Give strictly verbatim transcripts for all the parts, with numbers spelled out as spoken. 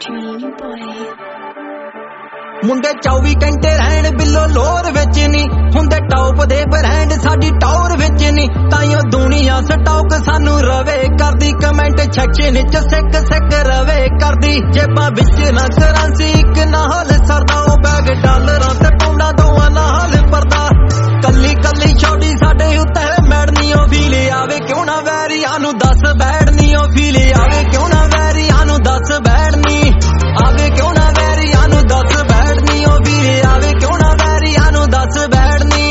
मुंडे चौबी घंटे रहन बिलो लोर विच नी हुंदे टॉप दे ब्रांड साडी टॉर विच नी ताइयों दुनिया स्टॉक सानू रवे करदी कमेंट सेक्शन च सिक सिक रवे करदी जेबां विच ना करंसी इक नाल सरदा ओ बैग डॉलरां ते पौंडां दोआं नाल परदा कल्ली कल्ली छोड़ी साडे उत्ते मैडनी ओ फील आवे क्यों ना वैरियां नू दस बैठनी ओ फील आवे क्यों ना वैरियां नू दस बैठनी आवे क्यों ना वैरियां नू दस बैठनी ओ फील आवे क्यों ना वैरियां नू दस बैठनी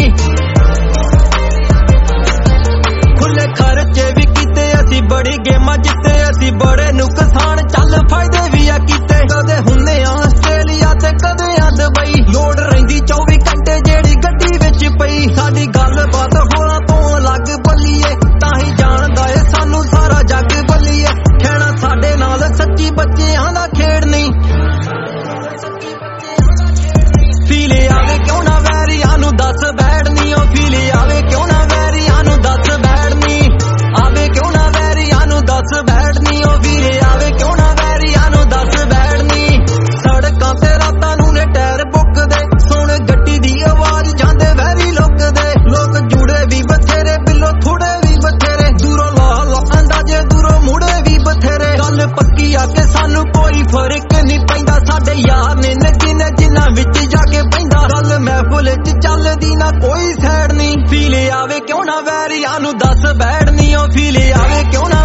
खुले खर्चे भी कीते असी बड़ी गेमां जिते असी बड़े नुकसान चल फायदे भी आ कीते कदे हुंदे आस्ट्रेलिया ते कदे आ दुबई लोड़ रहिंदी चौबी घंटे जेड़ी गड्डी विच पई साडी गल बात होना तो अलग बल्लीए ताही जानदा ए सानू सारा जग बल्लीए कहना साडे नाल सच्ची बच्चियां दा खेड़ नहीं फील आवे क्यों ना वैरियां नू दस बैठनी ओ फील आवे क्यों ना वैरियां नू दस बैठनी आवे क्यों ना वैरियां नू दस बैठनी ओ फील आवे क्यों ना वैरियां नू दस बैठनी सड़कां ते रातां नू ने टायर बुकदे सुन गड्डी दी आवाज जांदे वैरी लुकदे लोक जुड़े भी बथेरे बिलो थोड़े भी बथेरे दूरों ला ला अंदाजे दूरों मुड़े भी बथेरे गल पक्की आ के सानू कोई फर्क नहीं पैंदा साडे यार ने नचने जिन्ना विच जाके पैंदा रल महफिल च चलदी ना कोई सैड नहीं फील आवे क्यों ना वैरियां नू दस बैठनी ओ फील आवे क्यों ना